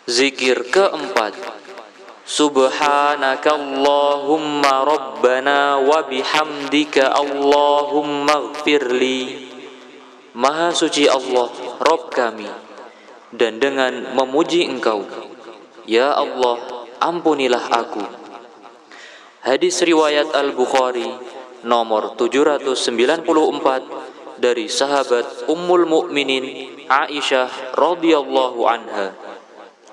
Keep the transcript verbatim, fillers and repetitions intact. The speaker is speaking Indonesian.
Zikir keempat. Subhanakallahumma rabbana wa bihamdika Allahumma ighfirli. Maha suci Allah, Rabb kami, dan dengan memuji Engkau, ya Allah, ampunilah aku. Hadis riwayat Al-Bukhari nomor tujuh ratus sembilan puluh empat dari sahabat Ummul Mukminin Aisyah radhiyallahu anha.